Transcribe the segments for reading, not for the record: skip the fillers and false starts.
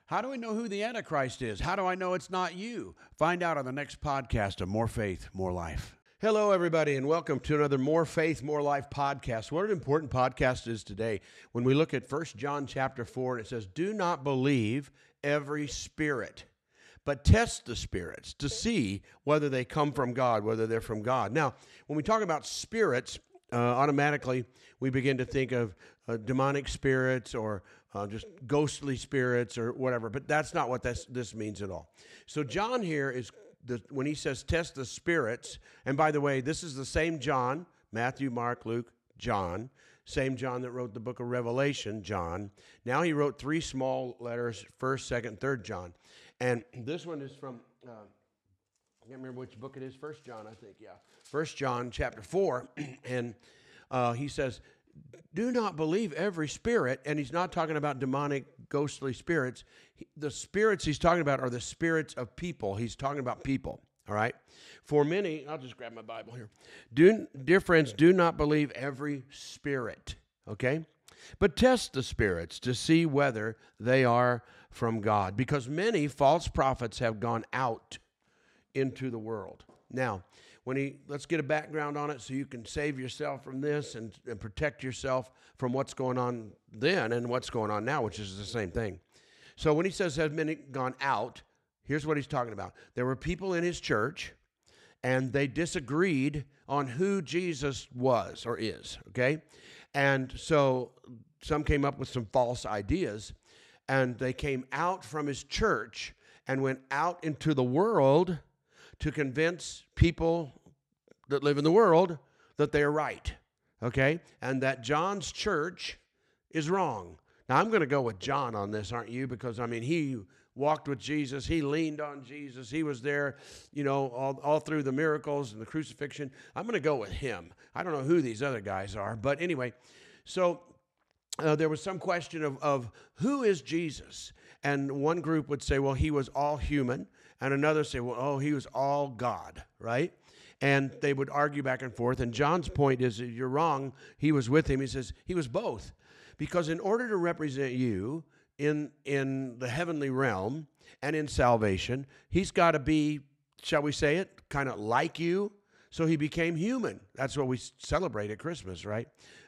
How do we know who the Antichrist is? How do I know it's not you? Find out on the next podcast of More Faith, More Life. Hello, everybody, and welcome to another More Faith, More Life podcast. What an important podcast is today when we look at 1 John chapter 4, and it says, do not believe every spirit, but test the spirits to see whether they come from God, whether they're from God. Now, when we talk about spirits, automatically we begin to think of demonic spirits or just ghostly spirits or whatever, but that's not what this means at all. So John here is, when he says test the spirits, and by the way, this is the same John, Matthew, Mark, Luke, John, same John that wrote the book of Revelation, John. Now he wrote 3 small letters, 1st, 2nd, 3rd John. And this one is from, I can't remember which book it is, 1 John, I think, yeah. 1 John chapter 4, and he says, do not believe every spirit, and he's not talking about demonic, ghostly spirits. The spirits he's talking about are the spirits of people. He's talking about people, all right? For many, I'll just grab my Bible here. Dear friends, do not believe every spirit, okay? But test the spirits to see whether they are from God, because many false prophets have gone out into the world. Now, let's get a background on it so you can save yourself from this and protect yourself from what's going on then and what's going on now, which is the same thing. So when he says have many gone out, here's what he's talking about. There were people in his church, and they disagreed on who Jesus was or is, okay? And so some came up with some false ideas, and they came out from his church and went out into the world to convince people that live in the world that they're right, okay? And that John's church is wrong. Now, I'm going to go with John on this, aren't you? Because, I mean, he walked with Jesus. He leaned on Jesus. He was there, you know, all through the miracles and the crucifixion. I'm going to go with him. I don't know who these other guys are. But anyway, so there was some question of who is Jesus? And one group would say, well, he was all human. And another say, well, oh, he was all God, right? And they would argue back and forth. And John's point is, you're wrong. He was with him. He says he was both. Because in order to represent you in the heavenly realm and in salvation, he's got to be, shall we say it, kind of like you. So he became human. That's what we celebrate at Christmas, right?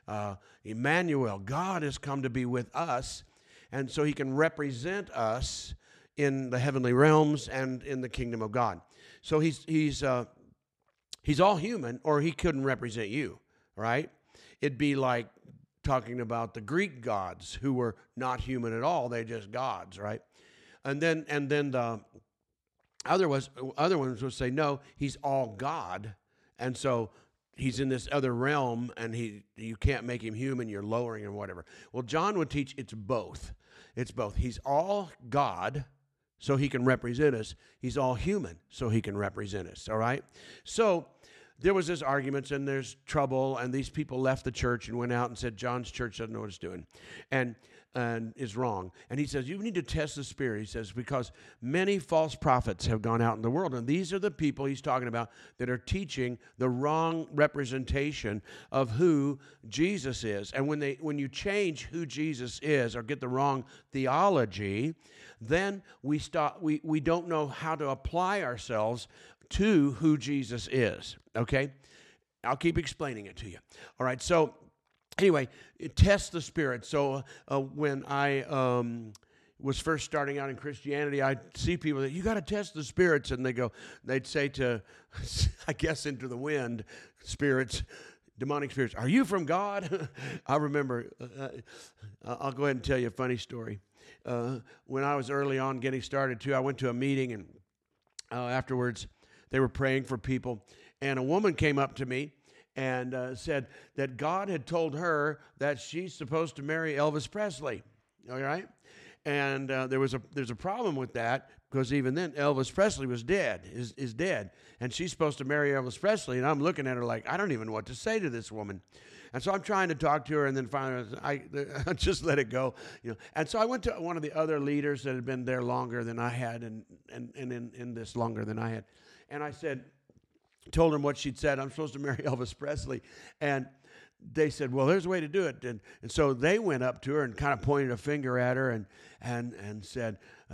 Emmanuel, God has come to be with us. And so he can represent us in the heavenly realms and in the kingdom of God. So he's all human, or he couldn't represent you, right? It'd be like talking about the Greek gods who were not human at all; they're just gods, right? And then the other ones would say, no, he's all God, and so he's in this other realm, and you can't make him human. You're lowering him, whatever. Well, John would teach it's both. It's both. He's all God, so he can represent us. He's all human, so he can represent us, all right? So there was this arguments, and there's trouble, and these people left the church and went out and said, John's church doesn't know what it's doing, and is wrong. And he says, you need to test the spirit, he says, because many false prophets have gone out in the world, and these are the people he's talking about that are teaching the wrong representation of who Jesus is. And when you change who Jesus is or get the wrong theology, then we don't know how to apply ourselves to who Jesus is, okay? I'll keep explaining it to you. All right, so anyway, test the spirit. So when I was first starting out in Christianity, I'd see people that, you got to test the spirits, and they'd say to, I guess into the wind, spirits, demonic spirits, are you from God? I remember, I'll go ahead and tell you a funny story. When I was early on getting started too, I went to a meeting, and afterwards they were praying for people, and a woman came up to me and said that God had told her that she's supposed to marry Elvis Presley, all right? And there's a problem with that, because even then Elvis Presley was dead, is dead, and she's supposed to marry Elvis Presley, and I'm looking at her like, I don't even know what to say to this woman. And so I'm trying to talk to her, and then finally I just let it go, you know. And so I went to one of the other leaders that had been there longer than I had, and in this longer than I had, and I told him what she'd said. I'm supposed to marry Elvis Presley, and they said, well, there's a way to do it. And so they went up to her and kind of pointed a finger at her and said,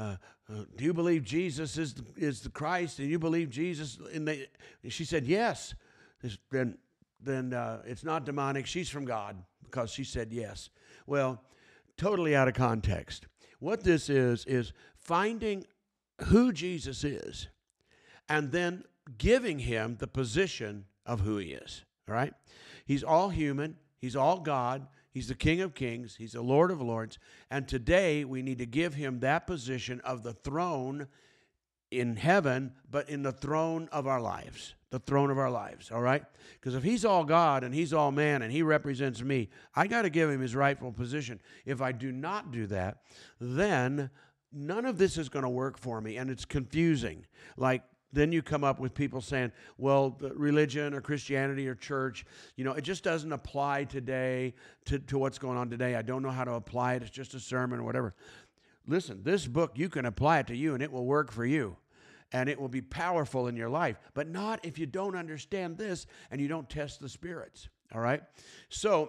do you believe Jesus is the Christ? And you believe Jesus? And she said, yes. Then it's not demonic. She's from God because she said yes. Well, totally out of context. What this is finding who Jesus is and then giving him the position of who he is. All right? He's all human. He's all God. He's the King of Kings. He's the Lord of Lords. And today we need to give him that position of the throne in heaven, but in the throne of our lives. The throne of our lives, all right? Because if he's all God and he's all man and he represents me, I got to give him his rightful position. If I do not do that, then none of this is going to work for me, and it's confusing. Like, then you come up with people saying, well, the religion or Christianity or church, it just doesn't apply today to what's going on today. I don't know how to apply it. It's just a sermon or whatever. Listen, this book, you can apply it to you and it will work for you. And it will be powerful in your life. But not if you don't understand this and you don't test the spirits. All right? So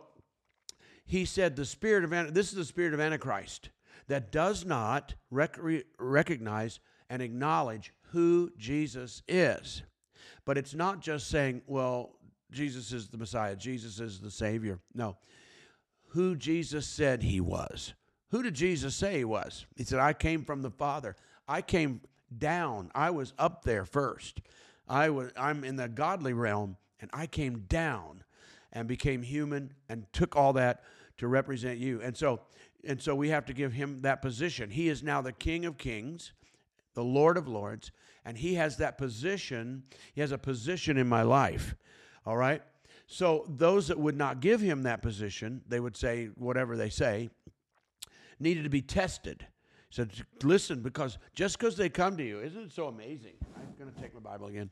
he said this is the spirit of Antichrist that does not recognize and acknowledge who Jesus is. But it's not just saying, well, Jesus is the Messiah, Jesus is the Savior. No. Who Jesus said he was. Who did Jesus say he was? He said, I came from the Father. I came down. I was up there first. I'm in the godly realm, and I came down and became human and took all that to represent you. And so we have to give him that position. He is now the King of Kings, the Lord of Lords, and he has that position. He has a position in my life. All right? So those that would not give him that position, they would say whatever they say, needed to be tested. He said, listen, because just because they come to you, isn't it so amazing? I'm going to take my Bible again.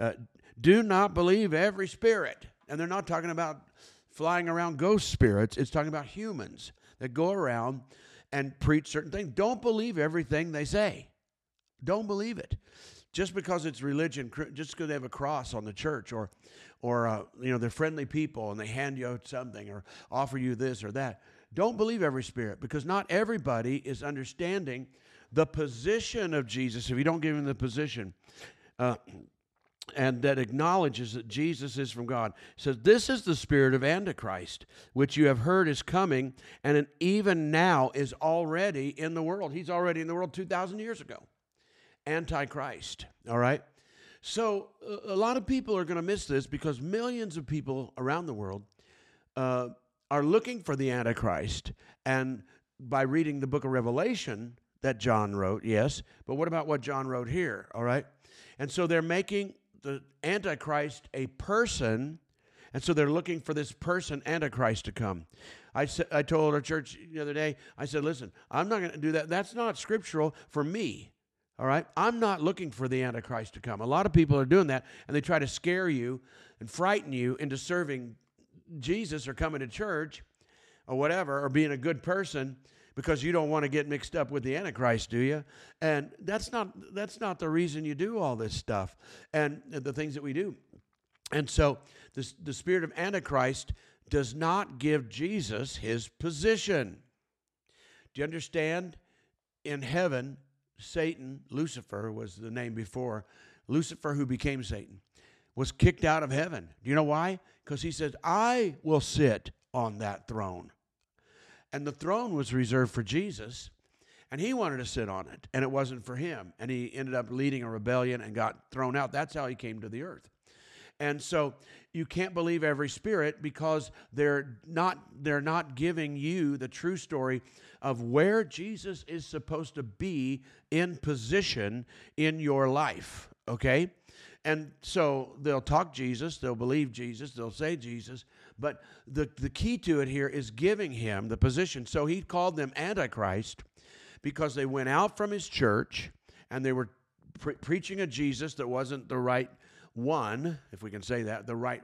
Do not believe every spirit. And they're not talking about flying around ghost spirits. It's talking about humans that go around and preach certain things. Don't believe everything they say. Don't believe it. Just because it's religion, just because they have a cross on the church or they're friendly people and they hand you out something or offer you this or that. Don't believe every spirit, because not everybody is understanding the position of Jesus if you don't give him the position. And that acknowledges that Jesus is from God. It says, this is the spirit of Antichrist, which you have heard is coming, and even now is already in the world. He's already in the world 2,000 years ago. Antichrist, all right? So a lot of people are going to miss this because millions of people around the world are looking for the Antichrist. And by reading the book of Revelation that John wrote, yes, but what about what John wrote here, all right? And so they're making the Antichrist a person, and so they're looking for this person, Antichrist, to come. I told our church the other day, I said, listen, I'm not going to do that. That's not scriptural for me. All right? I'm not looking for the Antichrist to come. A lot of people are doing that, and they try to scare you and frighten you into serving Jesus or coming to church or whatever, or being a good person because you don't want to get mixed up with the Antichrist, do you? And that's not the reason you do all this stuff and the things that we do. And so the spirit of Antichrist does not give Jesus his position. Do you understand? In heaven, Satan, Lucifer was the name before, Lucifer, who became Satan, was kicked out of heaven. Do you know why? Because he says, I will sit on that throne. And the throne was reserved for Jesus, and he wanted to sit on it, and it wasn't for him. And he ended up leading a rebellion and got thrown out. That's how he came to the earth. And so you can't believe every spirit because they're not giving you the true story of where Jesus is supposed to be in position in your life, okay? And so they'll talk Jesus, they'll believe Jesus, they'll say Jesus, but the key to it here is giving him the position. So he called them Antichrist because they went out from his church and they were preaching a Jesus that wasn't the right one, if we can say that, the right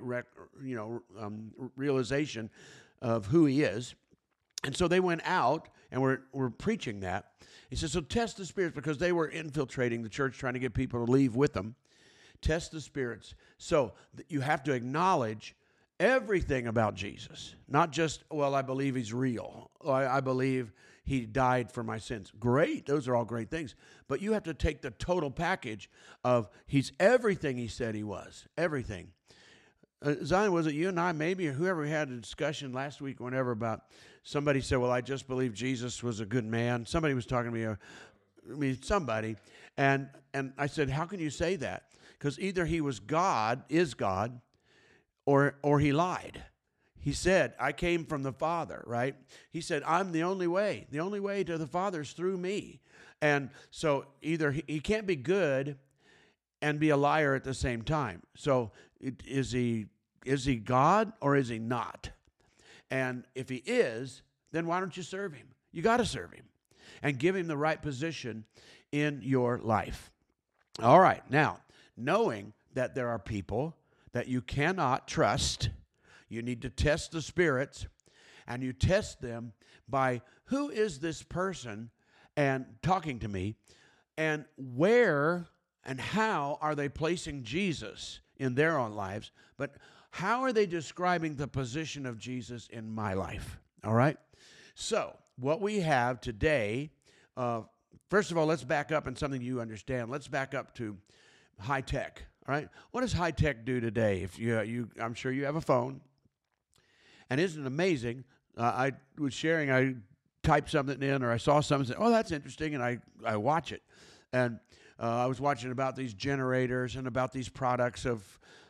realization of who he is. And so they went out and were preaching that. He says, so test the spirits, because they were infiltrating the church, trying to get people to leave with them. Test the spirits. So you have to acknowledge everything about Jesus, not just, well, I believe he's real. I believe he died for my sins. Great. Those are all great things. But you have to take the total package of he's everything he said he was. Everything. Zion, was it you and I, maybe, or whoever we had a discussion last week, whenever, about somebody said, well, I just believe Jesus was a good man. Somebody was talking to me, somebody, and I said, how can you say that? Because either he was God, is God, or he lied. He said, I came from the Father, right? He said, I'm the only way. The only way to the Father is through me. And so either he can't be good and be a liar at the same time. So is he God or is he not? And if he is, then why don't you serve him? You got to serve him and give him the right position in your life. All right. Now, knowing that there are people that you cannot trust, you need to test the spirits, and you test them by who is this person and talking to me, and where and how are they placing Jesus in their own lives, but how are they describing the position of Jesus in my life? All right? So, what we have today, first of all, let's back up in something you understand. Let's back up to high tech. All right? What does high tech do today? If I'm sure you have a phone. And isn't it amazing? I was sharing, I typed something in, or I saw something and said, oh, that's interesting, and I watch it. And I was watching about these generators and about these products of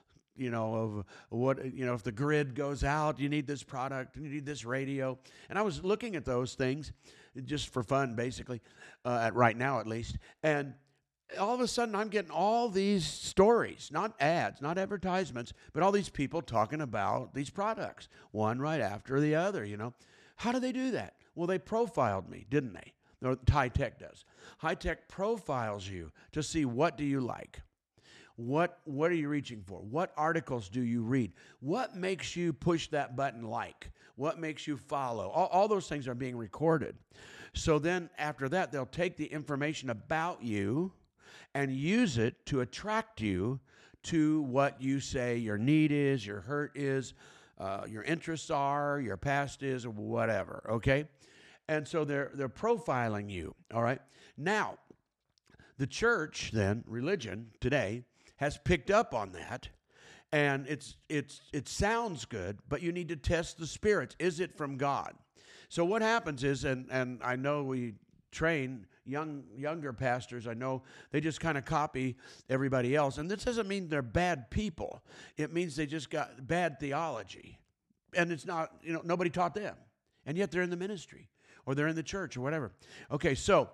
what, if the grid goes out, you need this product, you need this radio. And I was looking at those things just for fun, basically, right now at least. And all of a sudden, I'm getting all these stories, not ads, not advertisements, but all these people talking about these products, one right after the other, How do they do that? Well, they profiled me, didn't they? Or high tech does. High tech profiles you to see, what do you like? What are you reaching for? What articles do you read? What makes you push that button like? What makes you follow? All those things are being recorded. So then after that, they'll take the information about you and use it to attract you to what you say your need is, your hurt is, your interests are, your past is, or whatever, okay? And so they're profiling you, all right? Now, the church, then, religion, today, has picked up on that, and it sounds good, but you need to test the spirits. Is it from God? So what happens is, and I know we train younger pastors, I know they just kind of copy everybody else. And this doesn't mean they're bad people. It means they just got bad theology. And it's not, nobody taught them. And yet they're in the ministry, or they're in the church, or whatever. Okay, so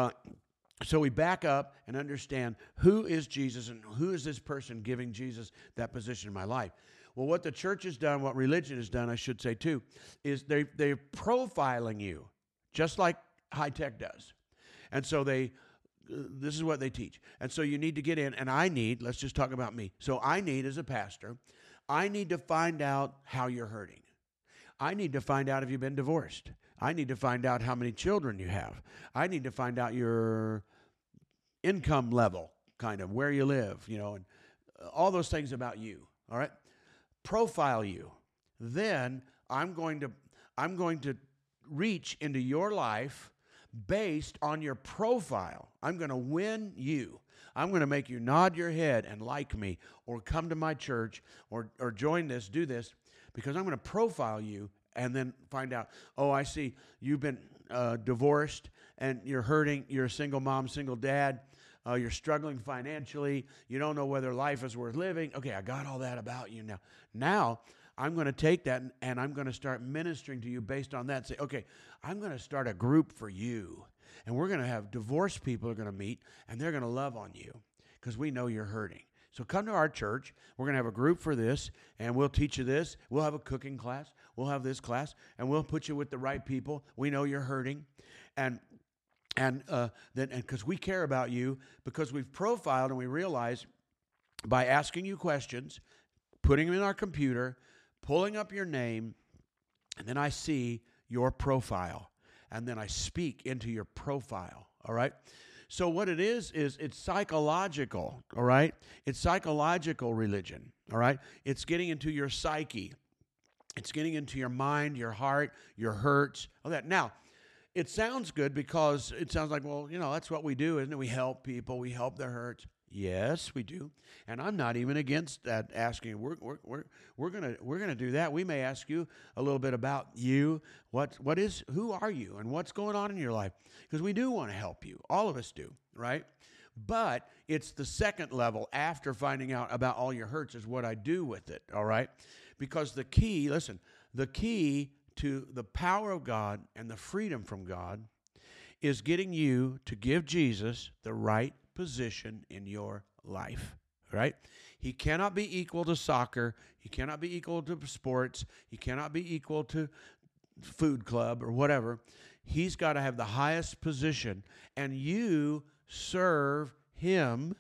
we back up and understand who is Jesus and who is this person giving Jesus that position in my life. Well, what the church has done, what religion has done, I should say too, is they're profiling you, just like high tech does. And so this is what they teach. And so you need to get in, and let's just talk about me. So as a pastor, I need to find out how you're hurting. I need to find out if you've been divorced. I need to find out how many children you have. I need to find out your income level, kind of where you live, and all those things about you. All right? Profile you. Then I'm going to reach into your life based on your profile. I'm going to win you. I'm going to make you nod your head and like me, or come to my church, or join this, do this, because I'm going to profile you and then find out, oh, I see you've been divorced and you're hurting. You're a single mom, single dad. You're struggling financially. You don't know whether life is worth living. Okay, I got all that about you now. Now, I'm going to take that and I'm going to start ministering to you based on that and say, okay, I'm going to start a group for you. And we're going to have divorced people are going to meet, and they're going to love on you because we know you're hurting. So come to our church. We're going to have a group for this, and we'll teach you this. We'll have a cooking class. We'll have this class, and we'll put you with the right people. We know you're hurting. And because we care about you, because we've profiled and we realize by asking you questions, putting them in our computer, pulling up your name, and then I see your profile, and then I speak into your profile, all right? So what it is it's psychological, all right? It's psychological religion, all right? It's getting into your psyche. It's getting into your mind, your heart, your hurts, all that. Now, it sounds good because it sounds like, well, that's what we do, isn't it? We help people. We help their hurts. Yes, we do. And I'm not even against that, asking. We're gonna do that. We may ask you a little bit about you. Who are you and what's going on in your life? Because we do want to help you. All of us do, right? But it's the second level after finding out about all your hurts is what I do with it, all right? Because the key to the power of God and the freedom from God is getting you to give Jesus the right position in your life, right? He cannot be equal to soccer. He cannot be equal to sports. He cannot be equal to food club or whatever. He's got to have the highest position, and you serve him.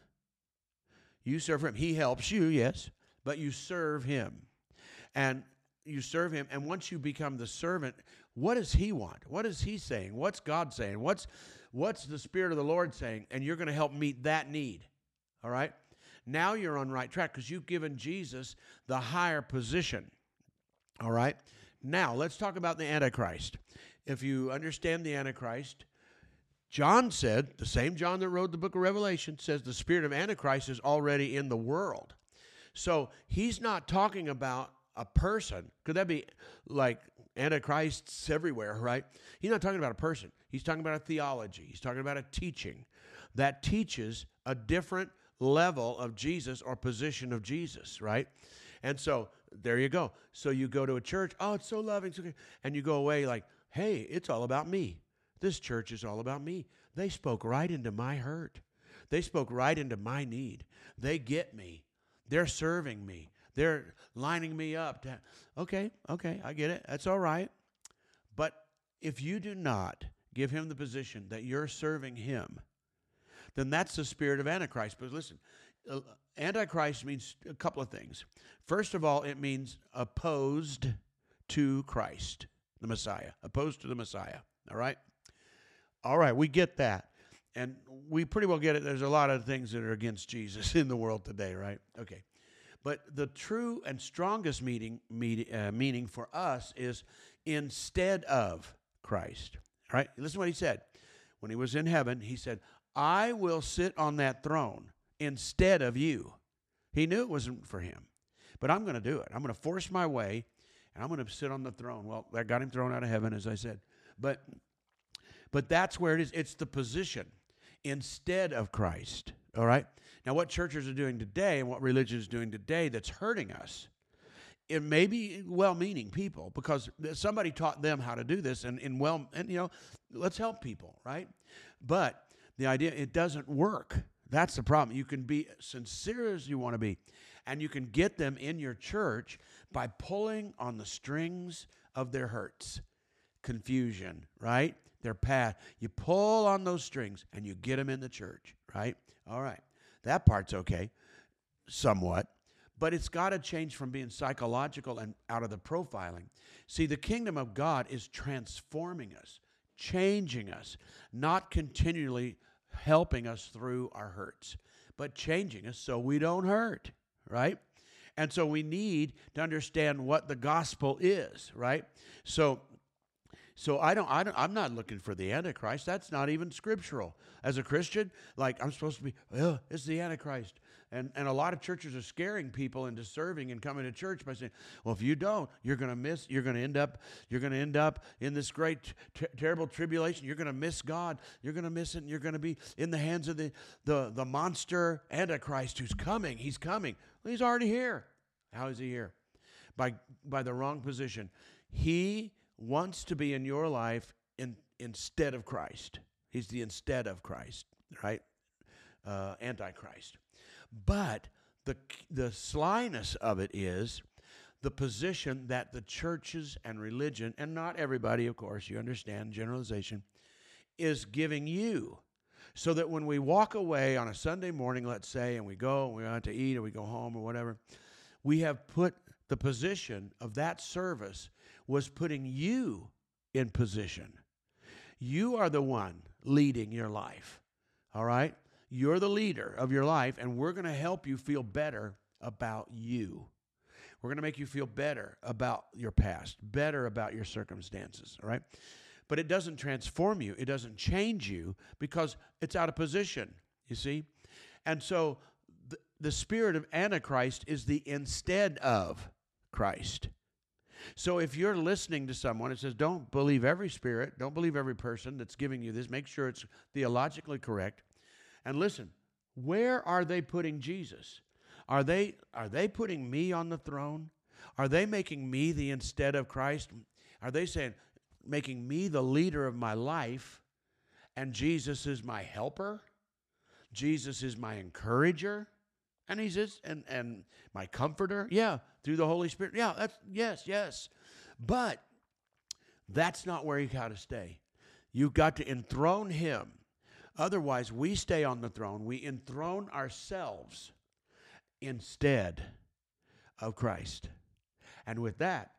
You serve him. He helps you, yes, but you serve him. And you serve him, and once you become the servant, what does he want? What is he saying? What's God saying? What's the Spirit of the Lord saying? And you're going to help meet that need, all right? Now you're on right track because you've given Jesus the higher position, all right? Now, let's talk about the Antichrist. If you understand the Antichrist, John said, the same John that wrote the book of Revelation, says the spirit of Antichrist is already in the world. So he's not talking about a person. Could that be like Antichrists everywhere, right? He's not talking about a person. He's talking about a theology. He's talking about a teaching that teaches a different level of Jesus or position of Jesus, right? And so there you go. So you go to a church, oh, it's so loving, so good. And you go away like, hey, it's all about me. This church is all about me. They spoke right into my hurt. They spoke right into my need. They get me. They're serving me. They're lining me up. Okay, I get it. That's all right. But if you do not give him the position that you're serving him, then that's the spirit of Antichrist. But listen, Antichrist means a couple of things. First of all, it means opposed to Christ, the Messiah. Opposed to the Messiah, all right? All right, we get that. And we pretty well get it. There's a lot of things that are against Jesus in the world today, right? Okay. But the true and strongest meaning for us is instead of Christ, all right? Listen to what he said. When he was in heaven, he said, I will sit on that throne instead of you. He knew it wasn't for him, but I'm going to do it. I'm going to force my way, and I'm going to sit on the throne. Well, that got him thrown out of heaven, as I said. But that's where it is. It's the position instead of Christ, all right? Now, what churches are doing today and what religion is doing today that's hurting us, it may be well-meaning people because somebody taught them how to do this, and let's help people, right? But the idea, it doesn't work. That's the problem. You can be sincere as you want to be, and you can get them in your church by pulling on the strings of their hurts, confusion, right? Their path. You pull on those strings, and you get them in the church, right? All right. That part's okay, somewhat. But it's got to change from being psychological and out of the profiling. See, the kingdom of God is transforming us, changing us, not continually helping us through our hurts, but changing us so we don't hurt, right? And so we need to understand what the gospel is, right? So I'm not looking for the Antichrist. That's not even scriptural. As a Christian, like I'm supposed to be, it's the Antichrist. And a lot of churches are scaring people into serving and coming to church by saying, well, if you don't, you're going to end up in this great, terrible tribulation. You're going to miss God. You're going to miss it, and you're going to be in the hands of the monster Antichrist who's coming. He's coming. Well, he's already here. How is he here? By the wrong position. He wants to be in your life instead of Christ. He's the instead of Christ, right? Antichrist. But the slyness of it is the position that the churches and religion, and not everybody, of course, you understand, generalization, is giving you. So that when we walk away on a Sunday morning, let's say, and we go out to eat or we go home or whatever, we have put the position of that service was putting you in position. You are the one leading your life, All right? You're the leader of your life, and we're going to help you feel better about you. We're going to make you feel better about your past, better about your circumstances, all right? But it doesn't transform you. It doesn't change you because it's out of position, you see? And so the spirit of Antichrist is the instead of Christ. So if you're listening to someone that says, don't believe every spirit, don't believe every person that's giving you this, make sure it's theologically correct. And listen, where are they putting Jesus? Are they putting me on the throne? Are they making me the instead of Christ? Are they saying, making me the leader of my life, and Jesus is my helper? Jesus is my encourager? And he's this, and my comforter? Yeah, through the Holy Spirit. Yeah, yes. But that's not where you got to stay. You've got to enthrone him. Otherwise, we stay on the throne. We enthrone ourselves instead of Christ. And with that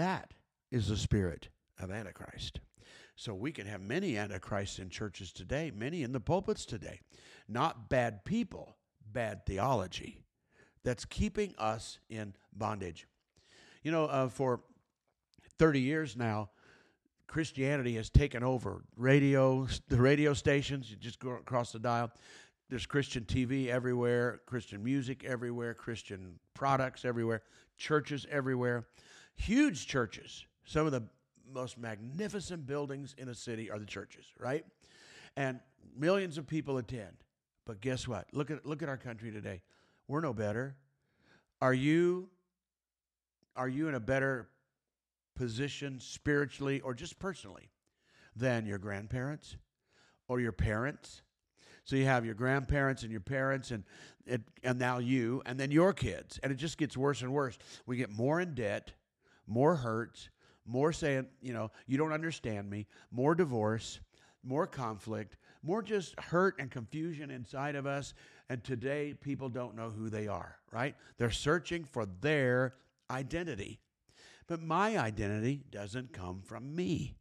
is the spirit of Antichrist. So we can have many Antichrists in churches today, many in the pulpits today. Not bad people, bad theology that's keeping us in bondage. You know, for 30 years now, Christianity has taken over the radio stations. You just go across the dial. There's Christian TV everywhere, Christian music everywhere, Christian products everywhere, churches everywhere, huge churches. Some of the most magnificent buildings in a city are the churches, right? And millions of people attend. But guess what? Look at our country today. We're no better. Are you in a better position spiritually or just personally than your grandparents or your parents? So you have your grandparents and your parents and now you, and then your kids. And it just gets worse and worse. We get more in debt, more hurts, more saying, you don't understand me, more divorce, more conflict, more just hurt and confusion inside of us. And today, people don't know who they are, right? They're searching for their identity. But my identity doesn't come from me.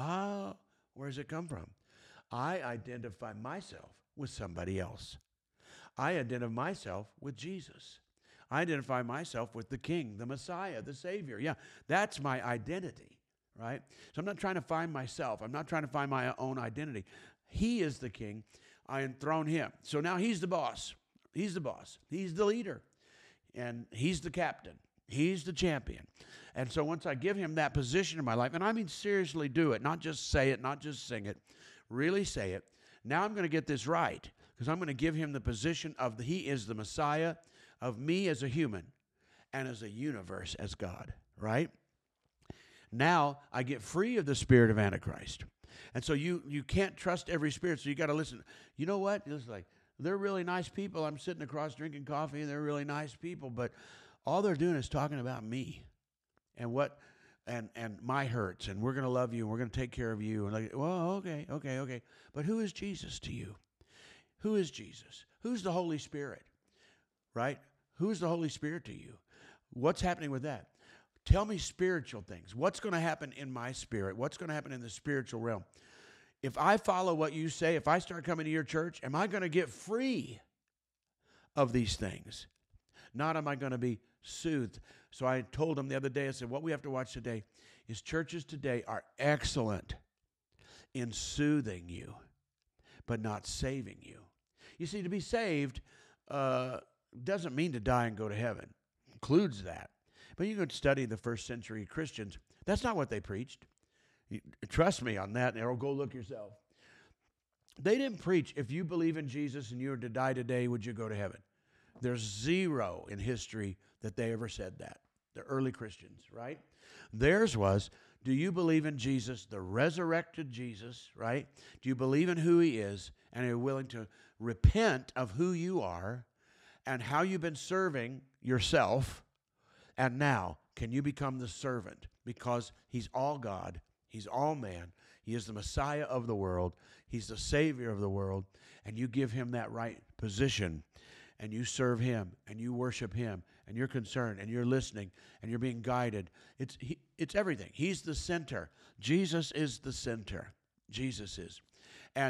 Where does it come from? I identify myself with somebody else. I identify myself with Jesus. I identify myself with the King, the Messiah, the Savior. Yeah, that's my identity, right? So I'm not trying to find myself. I'm not trying to find my own identity. He is the King. I enthrone him. So now he's the boss. He's the boss. He's the leader. And he's the captain. He's the champion. And so once I give him that position in my life, and I mean seriously do it, not just say it, not just sing it, really say it. Now I'm going to get this right because I'm going to give him the position of he is the Messiah, of me as a human, and as a universe as God, right? Now I get free of the spirit of Antichrist. And so you can't trust every spirit, so you got to listen. You know what? It's like, they're really nice people. I'm sitting across drinking coffee, and they're really nice people, but all they're doing is talking about me and and my hurts, and we're going to love you, and we're going to take care of you. And like, well, okay. But who is Jesus to you? Who is Jesus? Who's the Holy Spirit? Right? Who's the Holy Spirit to you? What's happening with that? Tell me spiritual things. What's going to happen in my spirit? What's going to happen in the spiritual realm? If I follow what you say, if I start coming to your church, am I going to get free of these things? Not am I going to be soothed. So I told them the other day, I said, what we have to watch today is churches today are excellent in soothing you, but not saving you. You see, to be saved doesn't mean to die and go to heaven. It includes that. But you could study the first century Christians. That's not what they preached. Trust me on that, or go look yourself. They didn't preach, if you believe in Jesus and you were to die today, would you go to heaven? There's zero in history that they ever said that. The early Christians, right? Theirs was, do you believe in Jesus, the resurrected Jesus, right? Do you believe in who he is, and are you willing to repent of who you are and how you've been serving yourself? And now, can you become the servant? Because he's all God, he's all man, he is the Messiah of the world, he's the Savior of the world, and you give him that right position, and you serve him, and you worship him, and you're concerned, and you're listening, and you're being guided. It's everything. He's the center. Jesus is the center. Jesus is. And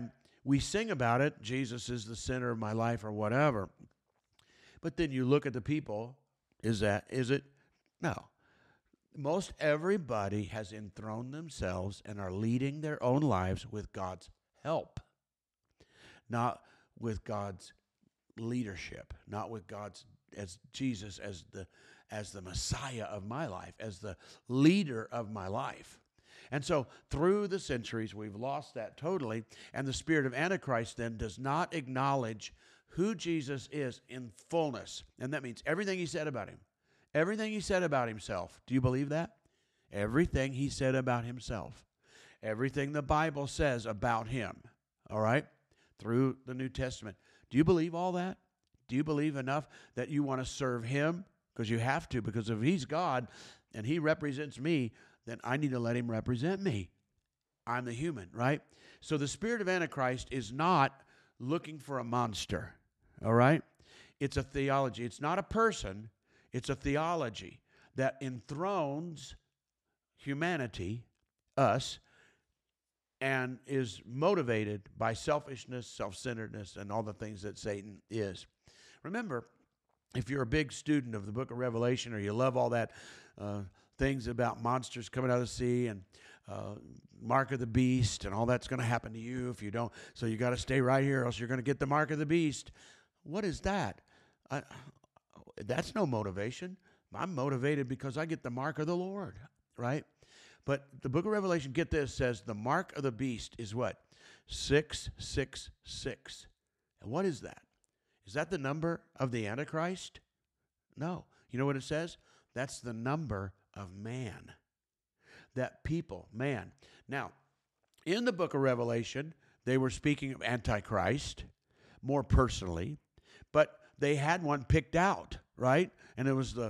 we sing about it. Jesus is the center of my life or whatever. But then you look at the people. Is it? No. Most everybody has enthroned themselves and are leading their own lives with God's help, not with God's leadership, not with God's as Jesus as the Messiah of my life, as the leader of my life. And so through the centuries, we've lost that totally, and the spirit of Antichrist then does not acknowledge who Jesus is in fullness. And that means everything he said about him. Everything he said about himself. Do you believe that? Everything he said about himself. Everything the Bible says about him. All right? Through the New Testament. Do you believe all that? Do you believe enough that you want to serve him? Because you have to. Because if he's God and he represents me, then I need to let him represent me. I'm the human, right? So the spirit of Antichrist is not looking for a monster. All right? It's a theology. It's not a person. It's a theology that enthrones humanity, us, and is motivated by selfishness, self-centeredness, and all the things that Satan is. Remember, if you're a big student of the book of Revelation or you love all that things about monsters coming out of the sea and mark of the beast and all that's going to happen to you if you don't. So you got to stay right here or else you're going to get the mark of the beast. What is that? That's no motivation. I'm motivated because I get the mark of the Lord, right? But the book of Revelation, get this, says the mark of the beast is what? 666. And what is that? Is that the number of the Antichrist? No. You know what it says? That's the number of man. That people, man. Now, in the book of Revelation, they were speaking of Antichrist more personally, but they had one picked out, right? And it was the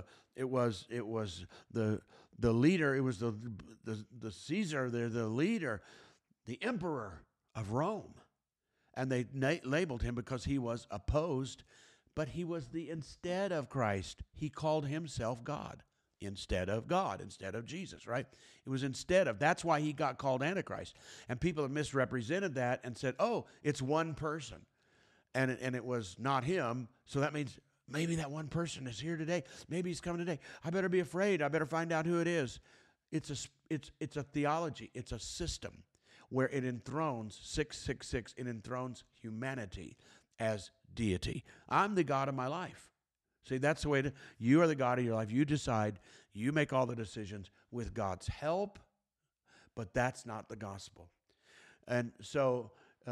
leader, it was the Caesar, the leader, the emperor of Rome. And they labeled him because he was opposed, but he was the instead of Christ. He called himself God instead of Jesus, right? It was instead of. That's why he got called Antichrist. And people have misrepresented that and said, oh, it's one person. And it was not him, so that means maybe that one person is here today. Maybe he's coming today. I better be afraid. I better find out who it is. It's a theology. It's a system where it enthrones 666. It enthrones humanity as deity. I'm the God of my life. See, that's the way you are the God of your life. You decide. You make all the decisions with God's help, but that's not the gospel. And so,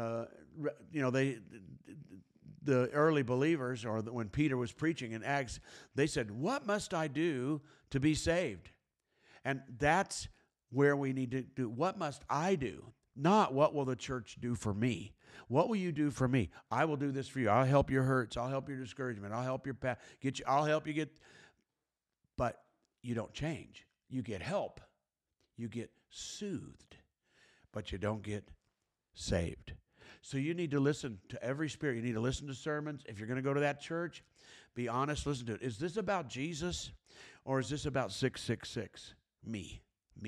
the early believers, or when Peter was preaching in Acts, they said, what must I do to be saved? And that's where we need to do. What must I do? Not what will the church do for me? What will you do for me? I will do this for you. I'll help your hurts. I'll help your discouragement. I'll help your path. I'll help you get. But you don't change. You get help. You get soothed, but you don't get saved. So you need to listen to every spirit. You need to listen to sermons. If you're going to go to that church, be honest, listen to it. Is this about Jesus or is this about 666? Me.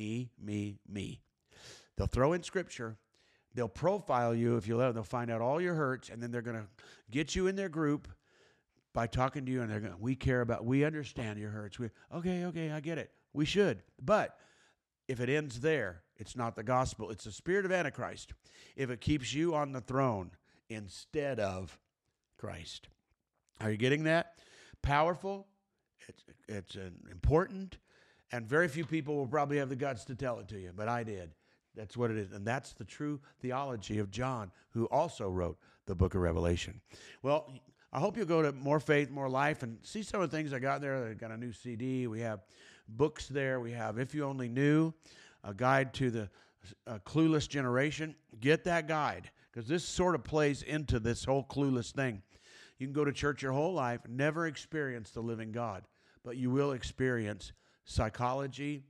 They'll throw in scripture. They'll profile you if you let them. They'll find out all your hurts, and then they're going to get you in their group by talking to you, and they're going, we understand your hurts. Okay, I get it. We should. But if it ends there, it's not the gospel. It's the spirit of Antichrist. If it keeps you on the throne instead of Christ. Are you getting that? Powerful. It's important. And very few people will probably have the guts to tell it to you, but I did. That's what it is. And that's the true theology of John, who also wrote the book of Revelation. Well, I hope you'll go to More Faith, More Life and see some of the things I got there. I got a new CD. We have books there. We have If You Only Knew, a guide to the clueless generation. Get that guide, because this sort of plays into this whole clueless thing. You can go to church your whole life, never experience the living God, but you will experience psychology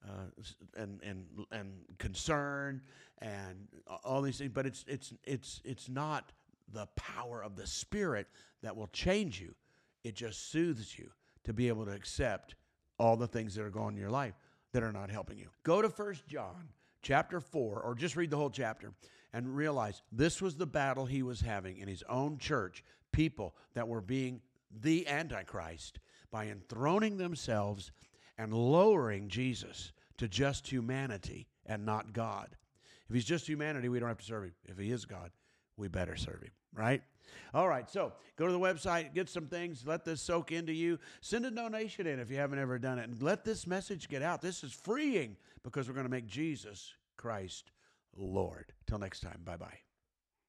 and concern and all these things. But it's not the power of the Spirit that will change you. It just soothes you to be able to accept all the things that are going on in your life that are not helping you. Go to 1 John chapter 4, or just read the whole chapter, and realize this was the battle he was having in his own church, people that were being the Antichrist by enthroning themselves and lowering Jesus to just humanity and not God. If he's just humanity, we don't have to serve him. If he is God, we better serve him, right? All right, so go to the website, get some things, let this soak into you. Send a donation in if you haven't ever done it, and let this message get out. This is freeing because we're going to make Jesus Christ Lord. Till next time, bye-bye.